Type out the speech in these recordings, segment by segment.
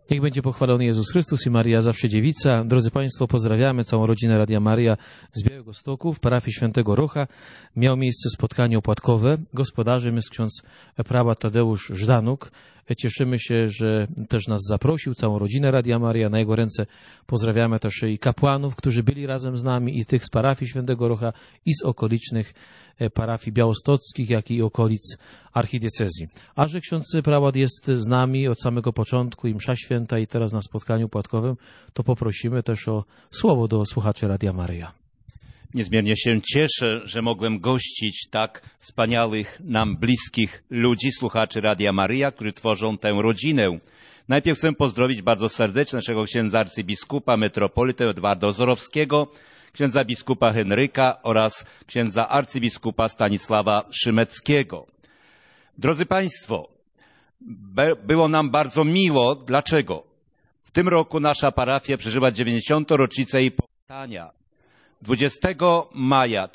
Niech będzie pochwalony Jezus Chrystus i Maria Zawsze Dziewica. Drodzy Państwo, pozdrawiamy całą rodzinę Radia Maria z Białegostoku w parafii Świętego Rocha. Miało miejsce spotkanie opłatkowe. Gospodarzem jest ksiądz prałat Tadeusz Żdanuk. Cieszymy się, że też nas zaprosił, całą rodzinę Radia Maria. Na jego ręce pozdrawiamy też i kapłanów, którzy byli razem z nami, i tych z parafii Świętego Rocha, i z okolicznych parafii białostockich, jak i okolic archidiecezji. A że ksiądz prałat jest z nami od samego początku i msza święta i teraz na spotkaniu opłatkowym, to poprosimy też o słowo do słuchaczy Radia Maria. Niezmiernie się cieszę, że mogłem gościć tak wspaniałych, nam bliskich ludzi, słuchaczy Radia Maria, którzy tworzą tę rodzinę. Najpierw chcę pozdrowić bardzo serdecznie naszego księdza arcybiskupa, metropolitę Edwarda Ozorowskiego, księdza biskupa Henryka oraz księdza arcybiskupa Stanisława Szymeckiego. Drodzy Państwo, było nam bardzo miło. Dlaczego? W tym roku nasza parafia przeżywa 90. rocznicę jej powstania. 20 maja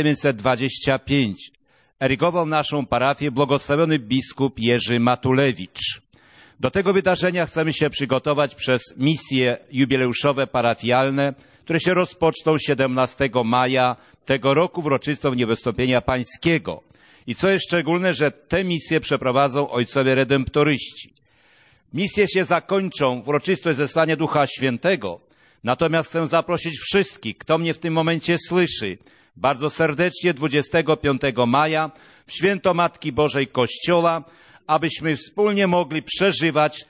1925 erygował naszą parafię błogosławiony biskup Jerzy Matulewicz. Do tego wydarzenia chcemy się przygotować przez misje jubileuszowe parafialne, które się rozpoczną 17 maja tego roku w uroczystą Dniu Wystąpienia Pańskiego. I co jest szczególne, że te misje przeprowadzą ojcowie redemptoryści. Misje się zakończą w uroczystość zesłania Ducha Świętego. Natomiast chcę zaprosić wszystkich, kto mnie w tym momencie słyszy, bardzo serdecznie 25 maja w Święto Matki Bożej Kościoła, abyśmy wspólnie mogli przeżywać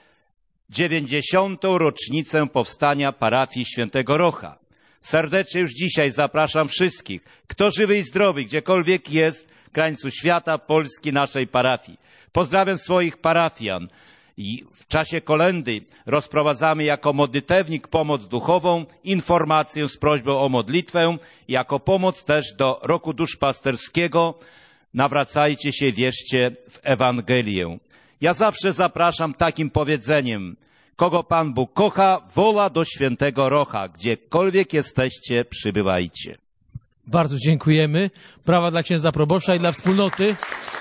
90. rocznicę powstania parafii Świętego Rocha. Serdecznie już dzisiaj zapraszam wszystkich, kto żywy i zdrowy, gdziekolwiek jest, w krańcu świata, Polski, naszej parafii. Pozdrawiam swoich parafian. I w czasie kolędy rozprowadzamy jako modlitewnik pomoc duchową, informację z prośbą o modlitwę, jako pomoc też do roku duszpasterskiego. Nawracajcie się, wierzcie w Ewangelię. Ja zawsze zapraszam takim powiedzeniem: kogo Pan Bóg kocha, woła do Świętego Rocha. Gdziekolwiek jesteście, przybywajcie. Bardzo dziękujemy. Brawa dla księdza proboszcza i dla wspólnoty.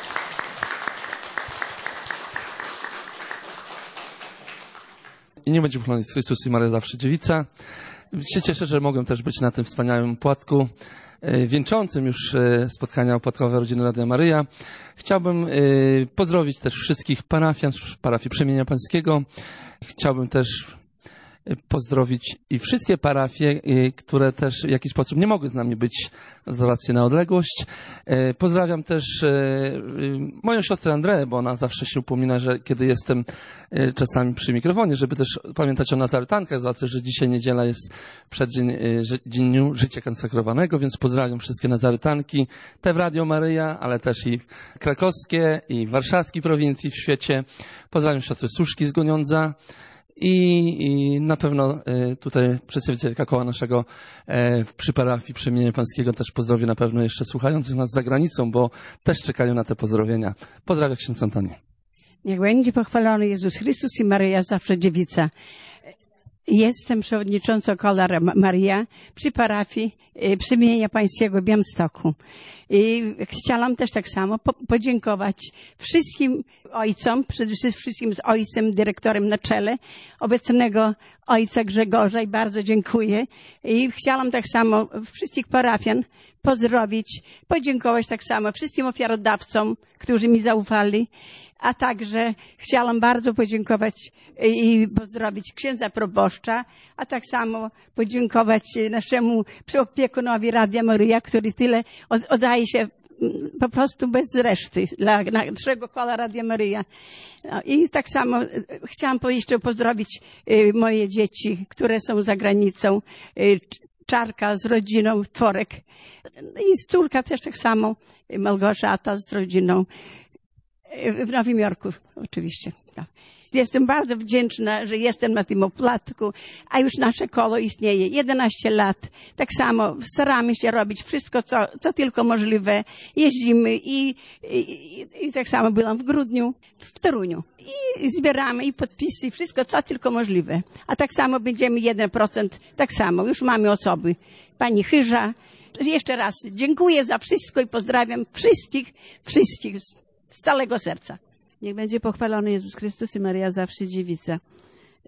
I nie będzie pochwalony Chrystus i Maria Zawsze Dziewica. Się cieszę, że mogłem też być na tym wspaniałym opłatku wieńczącym już spotkania opłatkowe rodziny Radia Maryja. Chciałbym pozdrowić też wszystkich parafian z parafii Przemienia Pańskiego. Chciałbym też pozdrowić i wszystkie parafie, które też w jakiś sposób nie mogły z nami być z racji na odległość. Pozdrawiam też moją siostrę Andreę, bo ona zawsze się upomina, że kiedy jestem czasami przy mikrofonie, żeby też pamiętać o nazarytankach, z racji, że dzisiaj niedziela jest przeddzień Dniu Życia Konsekrowanego, więc pozdrawiam wszystkie nazarytanki, te w Radio Maryja, ale też i krakowskie, i warszawskiej prowincji w świecie. Pozdrawiam siostrę Suszki z Goniądza. I na pewno tutaj przedstawicielka koła naszego przy parafii Przemienia Pańskiego też pozdrowię na pewno jeszcze słuchających nas za granicą, bo też czekają na te pozdrowienia. Pozdrawiam księdza Antonię. Niech będzie pochwalony Jezus Chrystus i Maryja Zawsze Dziewica. Jestem przewodniczącą koła Maria przy parafii Przemienia Pańskiego w Białymstoku. I chciałam też tak samo podziękować wszystkim ojcom, przede wszystkim z ojcem, dyrektorem na czele, obecnego ojca Grzegorza, i bardzo dziękuję. I chciałam tak samo wszystkich parafian pozdrowić, podziękować tak samo wszystkim ofiarodawcom, którzy mi zaufali, a także chciałam bardzo podziękować i pozdrowić księdza proboszcza, a tak samo podziękować naszemu opiekunowi Radia Maryja, który tyle oddaje się po prostu bez reszty dla naszego koła Radia Maryja. No, i tak samo chciałam jeszcze pozdrowić moje dzieci, które są za granicą, Czarka z rodziną, Tworek, i córka też tak samo, Małgorzata z rodziną, w Nowym Jorku oczywiście. Tak. Jestem bardzo wdzięczna, że jestem na tym opłatku, a już nasze koło istnieje 11 lat. Tak samo staramy się robić wszystko, co tylko możliwe. Jeździmy i tak samo byłam w grudniu w Toruniu. I zbieramy i podpisy, wszystko, co tylko możliwe. A tak samo będziemy 1%, tak samo. Już mamy osoby. Pani Chyża. Jeszcze raz dziękuję za wszystko i pozdrawiam wszystkich z całego serca. Niech będzie pochwalony Jezus Chrystus i Maria Zawsze Dziewica.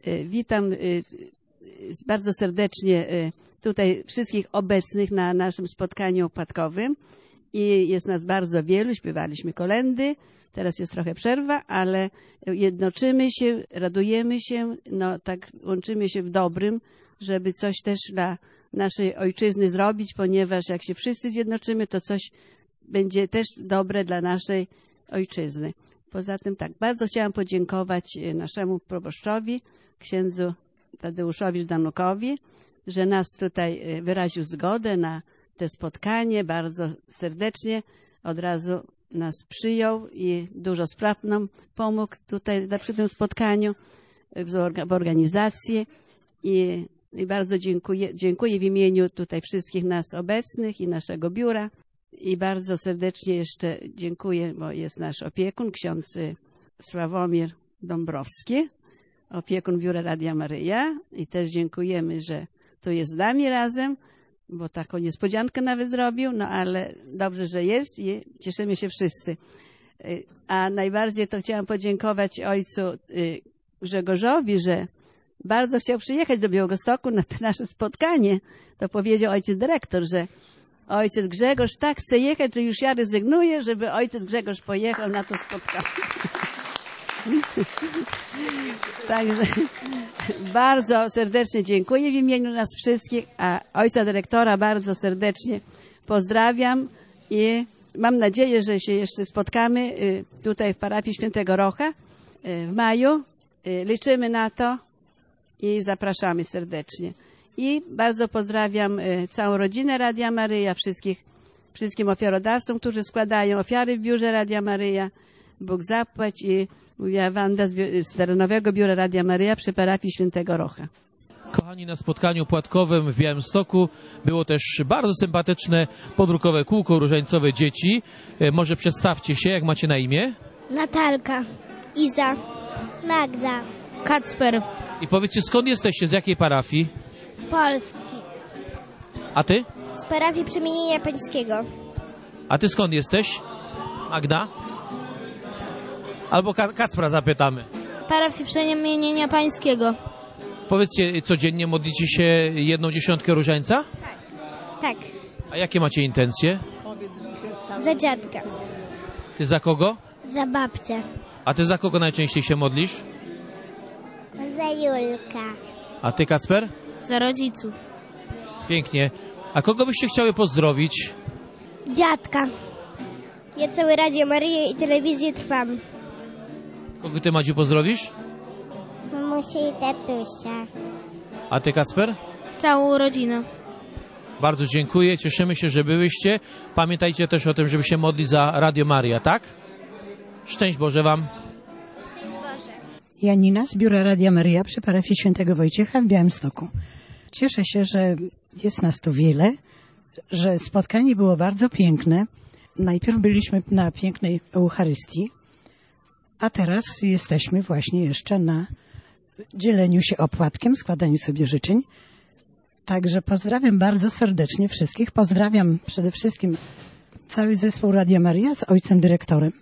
Witam bardzo serdecznie tutaj wszystkich obecnych na naszym spotkaniu opłatkowym. I jest nas bardzo wielu, śpiewaliśmy kolędy, teraz jest trochę przerwa, ale jednoczymy się, radujemy się, no tak łączymy się w dobrym, żeby coś też dla naszej ojczyzny zrobić, ponieważ jak się wszyscy zjednoczymy, to coś będzie też dobre dla naszej ojczyzny. Poza tym tak, bardzo chciałam podziękować naszemu proboszczowi, księdzu Tadeuszowi Żdanukowi, że nas tutaj wyraził zgodę na te spotkanie. Bardzo serdecznie od razu nas przyjął i dużo spraw nam pomógł tutaj przy tym spotkaniu w organizacji. I bardzo dziękuję w imieniu tutaj wszystkich nas obecnych i naszego biura. I bardzo serdecznie jeszcze dziękuję, bo jest nasz opiekun, ksiądz Sławomir Dąbrowski, opiekun Biura Radia Maryja. I też dziękujemy, że tu jest z nami razem, bo taką niespodziankę nawet zrobił, no ale dobrze, że jest i cieszymy się wszyscy. A najbardziej to chciałam podziękować ojcu Grzegorzowi, że bardzo chciał przyjechać do Białegostoku na to nasze spotkanie. To powiedział ojciec dyrektor, że ojciec Grzegorz tak chce jechać, że już ja rezygnuję, żeby ojciec Grzegorz pojechał na to spotkanie. Także bardzo serdecznie dziękuję w imieniu nas wszystkich, a ojca dyrektora bardzo serdecznie pozdrawiam i mam nadzieję, że się jeszcze spotkamy tutaj w parafii Świętego Rocha w maju. Liczymy na to i zapraszamy serdecznie. I bardzo pozdrawiam całą rodzinę Radia Maryja, wszystkim ofiarodawcom, którzy składają ofiary w biurze Radia Maryja. Bóg zapłać i mówiła Wanda z terenowego biura Radia Maryja przy parafii Świętego Rocha. Kochani, na spotkaniu opłatkowym w Białymstoku było też bardzo sympatyczne podrukowe kółko różańcowe dzieci. Może przedstawcie się, jak macie na imię? Natalka, Iza, Magda, Kacper. I powiedzcie, skąd jesteście, z jakiej parafii? Z Polski. A ty? Z parafii Przemienienia Pańskiego. A ty skąd jesteś? Magda? Albo Kacpra zapytamy. Parafii Przemienienia Pańskiego. Powiedzcie, codziennie modlicie się 1/10 różańca? Tak. A jakie macie intencje? Za dziadka. Ty za kogo? Za babcię. A ty za kogo najczęściej się modlisz? Za Julka. A ty, Kacper? Za rodziców. Pięknie. A kogo byście chciały pozdrowić? Dziadka. Ja całe Radio Maryję i telewizję trwam. Kogo ty, Madziu, pozdrowisz? Mamusię i tatusia. A ty, Kacper? Całą rodzinę. Bardzo dziękuję, cieszymy się, że byłyście. Pamiętajcie też o tym, żeby się modlić za Radio Maryja, tak? Szczęść Boże wam. Szczęść Boże. Janina z Biura Radia Maryja przy parafii Świętego Wojciecha w Białymstoku. Cieszę się, że jest nas tu wiele, że spotkanie było bardzo piękne. Najpierw byliśmy na pięknej Eucharystii, a teraz jesteśmy właśnie jeszcze na dzieleniu się opłatkiem, składaniu sobie życzeń. Także pozdrawiam bardzo serdecznie wszystkich. Pozdrawiam przede wszystkim cały zespół Radia Maryja z ojcem dyrektorem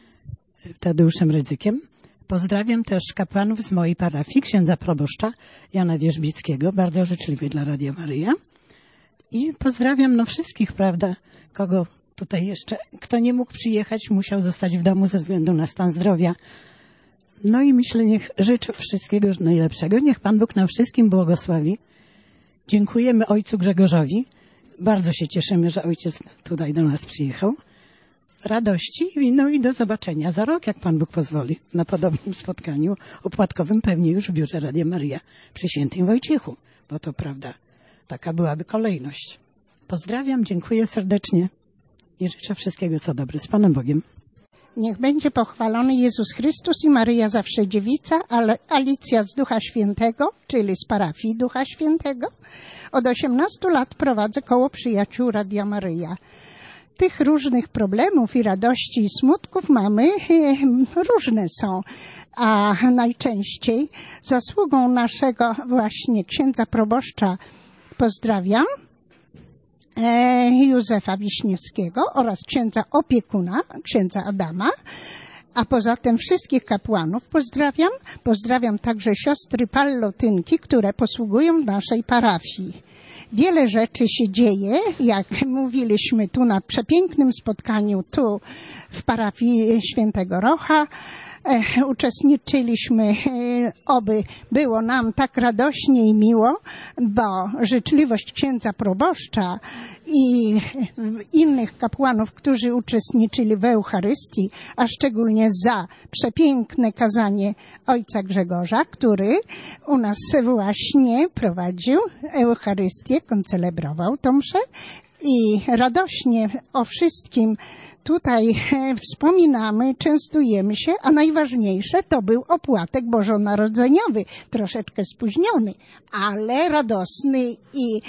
Tadeuszem Rydzykiem. Pozdrawiam też kapłanów z mojej parafii, księdza proboszcza Jana Wierzbickiego, bardzo życzliwy dla Radia Maryja. I pozdrawiam wszystkich, prawda, kogo tutaj jeszcze, kto nie mógł przyjechać, musiał zostać w domu ze względu na stan zdrowia. No i myślę, życzę wszystkiego najlepszego. Niech Pan Bóg nam wszystkim błogosławi. Dziękujemy ojcu Grzegorzowi. Bardzo się cieszymy, że ojciec tutaj do nas przyjechał. Radości, no i do zobaczenia za rok, jak Pan Bóg pozwoli, na podobnym spotkaniu opłatkowym, pewnie już w biurze Radia Maryja przy Świętym Wojciechu, bo to prawda, taka byłaby kolejność. Pozdrawiam, dziękuję serdecznie i życzę wszystkiego co dobre. Z Panem Bogiem. Niech będzie pochwalony Jezus Chrystus i Maryja Zawsze Dziewica, Alicja z Ducha Świętego, czyli z parafii Ducha Świętego. Od 18 lat prowadzę koło przyjaciół Radia Maryja. Tych różnych problemów i radości i smutków mamy, różne są, a najczęściej zasługą naszego właśnie księdza proboszcza pozdrawiam, Józefa Wiśniewskiego oraz księdza opiekuna, księdza Adama, A poza tym wszystkich kapłanów pozdrawiam. Pozdrawiam także siostry pallotynki, które posługują w naszej parafii. Wiele rzeczy się dzieje, jak mówiliśmy tu na przepięknym spotkaniu tu w parafii Świętego Rocha. Uczestniczyliśmy, oby było nam tak radośnie i miło, bo życzliwość księdza proboszcza i innych kapłanów, którzy uczestniczyli w Eucharystii, a szczególnie za przepiękne kazanie ojca Grzegorza, który u nas właśnie prowadził Eucharystię, koncelebrował tą mszę i radośnie o wszystkim tutaj wspominamy, częstujemy się, a najważniejsze to był opłatek bożonarodzeniowy, troszeczkę spóźniony, ale radosny i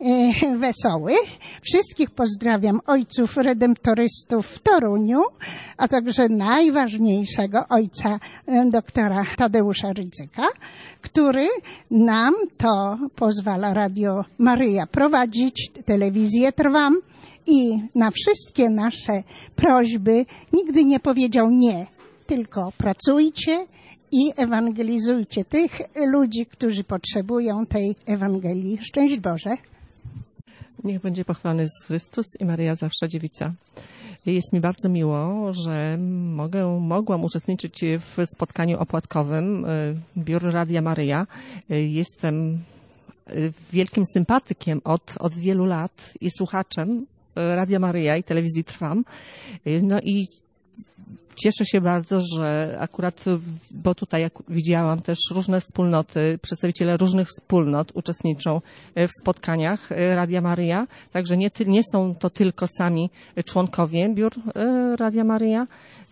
wesoły. Wszystkich pozdrawiam ojców redemptorystów w Toruniu, a także najważniejszego ojca doktora Tadeusza Rydzyka, który nam to pozwala Radio Maryja prowadzić, telewizję Trwam i na wszystkie nasze prośby nigdy nie powiedział nie, tylko pracujcie i ewangelizujcie tych ludzi, którzy potrzebują tej Ewangelii. Szczęść Boże. Niech będzie pochwalony Jezus Chrystus i Maryja zawsze dziewica. Jest mi bardzo miło, że mogłam uczestniczyć w spotkaniu opłatkowym Biur Radia Maryja. Jestem wielkim sympatykiem od wielu lat i słuchaczem Radia Maryja i telewizji Trwam. No i cieszę się bardzo, że akurat, bo tutaj widziałam też różne wspólnoty, przedstawiciele różnych wspólnot uczestniczą w spotkaniach Radia Maryja. Także nie są to tylko sami członkowie biur Radia Maryja.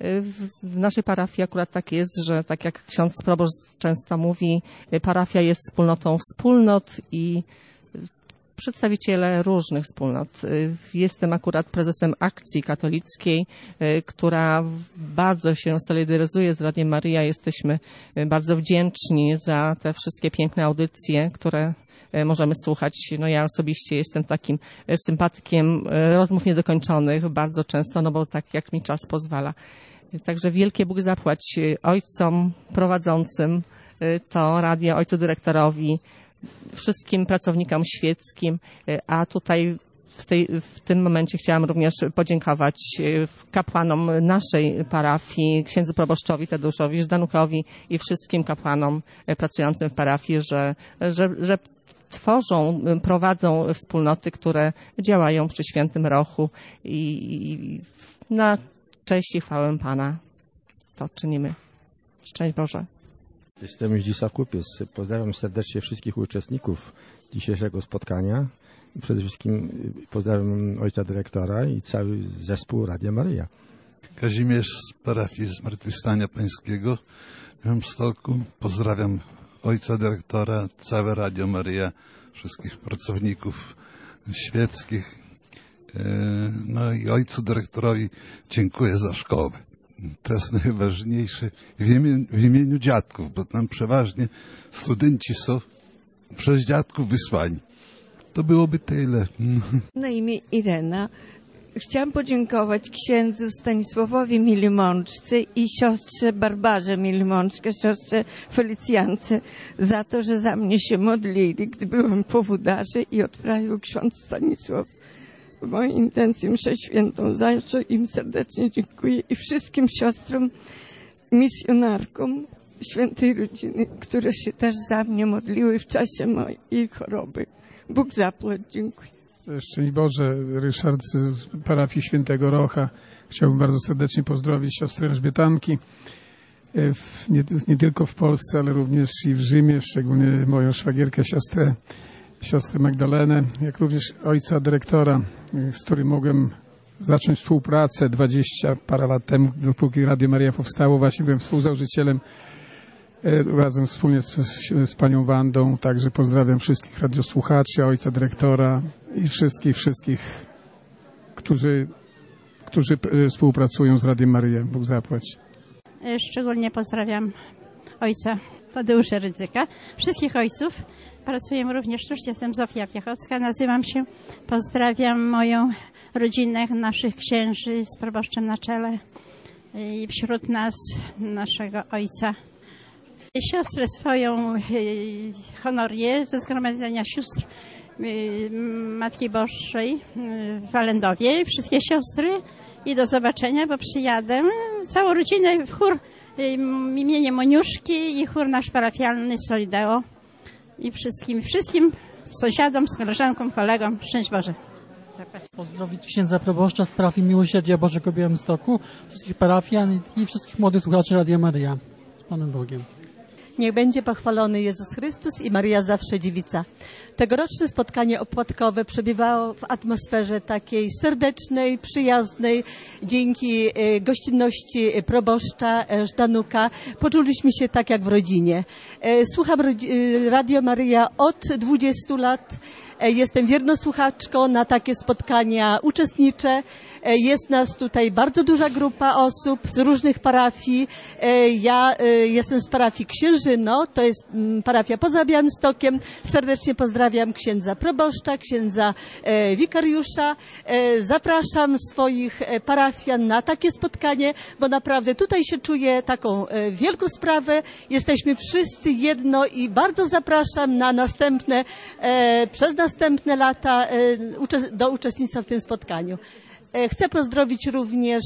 W naszej parafii akurat tak jest, że tak jak ksiądz proboszcz często mówi, parafia jest wspólnotą wspólnot i przedstawiciele różnych wspólnot. Jestem akurat prezesem Akcji Katolickiej, która bardzo się solidaryzuje z Radiem Maryja. Jesteśmy bardzo wdzięczni za te wszystkie piękne audycje, które możemy słuchać. No ja osobiście jestem takim sympatykiem rozmów niedokończonych bardzo często, no bo tak jak mi czas pozwala. Także wielkie Bóg zapłać ojcom prowadzącym to radio, ojcu dyrektorowi, wszystkim pracownikom świeckim, a tutaj w tym momencie chciałam również podziękować kapłanom naszej parafii, księdzu proboszczowi Tadeuszowi Żdanukowi i wszystkim kapłanom pracującym w parafii, że tworzą, prowadzą wspólnoty, które działają przy Świętym Rochu i na cześć i chwałę Pana to czynimy. Szczęść Boże. Jestem Zdzisław Kupiec. Pozdrawiam serdecznie wszystkich uczestników dzisiejszego spotkania. Przede wszystkim pozdrawiam ojca dyrektora i cały zespół Radia Maryja. Kazimierz z parafii Zmartwychwstania Pańskiego w Białymstoku. Pozdrawiam ojca dyrektora, całe Radio Maryja, wszystkich pracowników świeckich. No i ojcu dyrektorowi dziękuję za szkołę. To jest najważniejsze w imieniu dziadków, bo tam przeważnie studenci są przez dziadków wysłani. To byłoby tyle. Na imię Irena. Chciałam podziękować księdzu Stanisławowi Milimączce i siostrze Barbarze Milimączce, siostrze Felicjance, za to, że za mnie się modlili, gdy byłem po wódarze i odprawił ksiądz Stanisław w mojej intencji mszę świętą. Za co im serdecznie dziękuję i wszystkim siostrom, misjonarkom Świętej Rodziny, które się też za mnie modliły w czasie mojej choroby. Bóg zapłać, dziękuję. Szczęść Boże, Ryszard z parafii Świętego Rocha. Chciałbym bardzo serdecznie pozdrowić siostry Elżbietanki, nie tylko w Polsce, ale również i w Rzymie, szczególnie moją szwagierkę, siostrę Magdalenę, jak również ojca dyrektora, z którym mogłem zacząć współpracę 20 parę lat temu, dopóki Radio Maryja powstało. Właśnie byłem współzałożycielem razem wspólnie z panią Wandą. Także pozdrawiam wszystkich radiosłuchaczy, ojca dyrektora i wszystkich, którzy współpracują z Radiem Maryja. Bóg zapłać. Szczególnie pozdrawiam ojca Tadeusza Rydzyka, wszystkich ojców. Pracuję również tu, jestem Zofia Piechocka, nazywam się. Pozdrawiam moją rodzinę, naszych księży z proboszczem na czele. i wśród nas naszego ojca. Siostrę swoją honorię ze Zgromadzenia Sióstr Matki Bożej w Walendowie. Wszystkie siostry i do zobaczenia, bo przyjadę. Całą rodzinę w chór imieniem Moniuszki i chór nasz parafialny Solideo. I wszystkim sąsiadom, z koleżankom, kolegom. Szczęść Boże. Pozdrowić księdza proboszcza z parafii Miłosierdzia Bożego w Białymstoku, wszystkich parafian i wszystkich młodych słuchaczy Radia Maryja. Z Panem Bogiem. Niech będzie pochwalony Jezus Chrystus i Maryja zawsze dziewica. Tegoroczne spotkanie opłatkowe przebywało w atmosferze takiej serdecznej, przyjaznej. Dzięki gościnności proboszcza Żdanuka poczuliśmy się tak jak w rodzinie. Słucham Radio Maryja od 20 lat. Jestem wierną słuchaczką, na takie spotkania uczestniczę. Jest nas tutaj bardzo duża grupa osób z różnych parafii. Ja jestem z parafii Księżyno, to jest parafia poza Białymstokiem. Serdecznie pozdrawiam księdza proboszcza, księdza wikariusza. Zapraszam swoich parafian na takie spotkanie, bo naprawdę tutaj się czuję taką wielką sprawę. Jesteśmy wszyscy jedno i bardzo zapraszam na przez następne lata do uczestnictwa w tym spotkaniu. Chcę pozdrowić również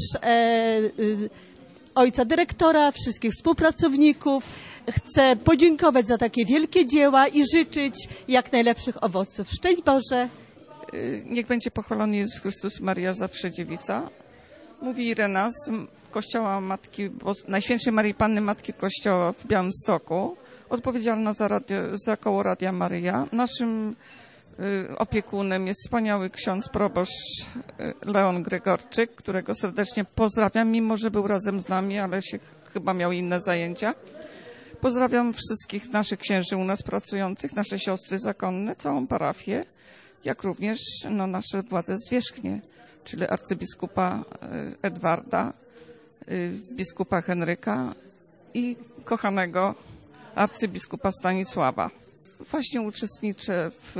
ojca dyrektora, wszystkich współpracowników. Chcę podziękować za takie wielkie dzieła i życzyć jak najlepszych owoców. Szczęść Boże! Niech będzie pochwalony Jezus Chrystus, Maryja zawsze dziewica. Mówi Irena z Kościoła Najświętszej Maryi Panny Matki Kościoła w Białymstoku, odpowiedzialna za koło Radia Maryja. Naszym opiekunem jest wspaniały ksiądz proboszcz Leon Gregorczyk, którego serdecznie pozdrawiam, mimo że był razem z nami, ale chyba miał inne zajęcia. Pozdrawiam wszystkich naszych księży u nas pracujących, nasze siostry zakonne, całą parafię, jak również nasze władze zwierzchnie, czyli arcybiskupa Edwarda, biskupa Henryka i kochanego arcybiskupa Stanisława. Właśnie uczestniczę w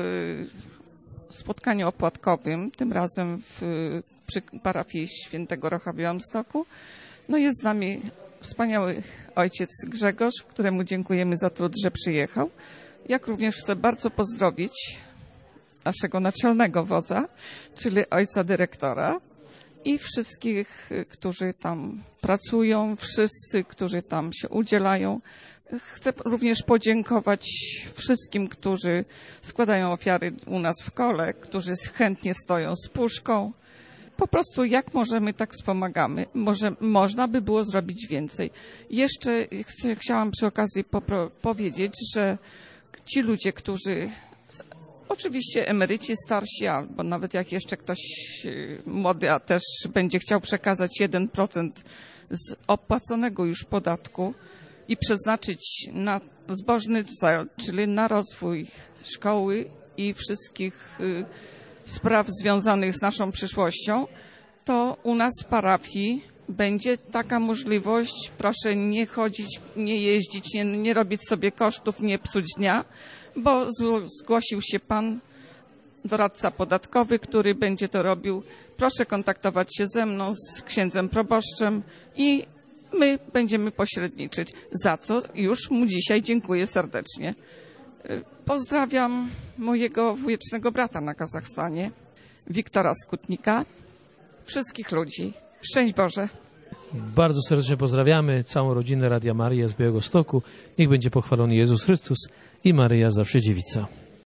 spotkaniu opłatkowym, tym razem przy parafii Świętego Rocha w Białymstoku. Jest z nami wspaniały ojciec Grzegorz, któremu dziękujemy za trud, że przyjechał. Jak również chcę bardzo pozdrowić naszego naczelnego wodza, czyli ojca dyrektora i wszystkich, którzy tam pracują, wszyscy, którzy tam się udzielają. Chcę również podziękować wszystkim, którzy składają ofiary u nas w kole, którzy chętnie stoją z puszką. Po prostu jak możemy, tak wspomagamy. Można by było zrobić więcej. Jeszcze chciałam przy okazji powiedzieć, że ci ludzie, którzy oczywiście emeryci, starsi, albo nawet jak jeszcze ktoś młody, a też będzie chciał przekazać 1% z opłaconego już podatku i przeznaczyć na zbożny cel, czyli na rozwój szkoły i wszystkich spraw związanych z naszą przyszłością, to u nas w parafii będzie taka możliwość. Proszę nie chodzić, nie jeździć, nie robić sobie kosztów, nie psuć dnia, bo zgłosił się pan doradca podatkowy, który będzie to robił. Proszę kontaktować się ze mną, z księdzem proboszczem i my będziemy pośredniczyć, za co już mu dzisiaj dziękuję serdecznie. Pozdrawiam mojego wujecznego brata na Kazachstanie, Wiktora Skutnika, wszystkich ludzi. Szczęść Boże! Bardzo serdecznie pozdrawiamy całą rodzinę Radia Maryja z Białegostoku. Niech będzie pochwalony Jezus Chrystus i Maryja zawsze dziewica.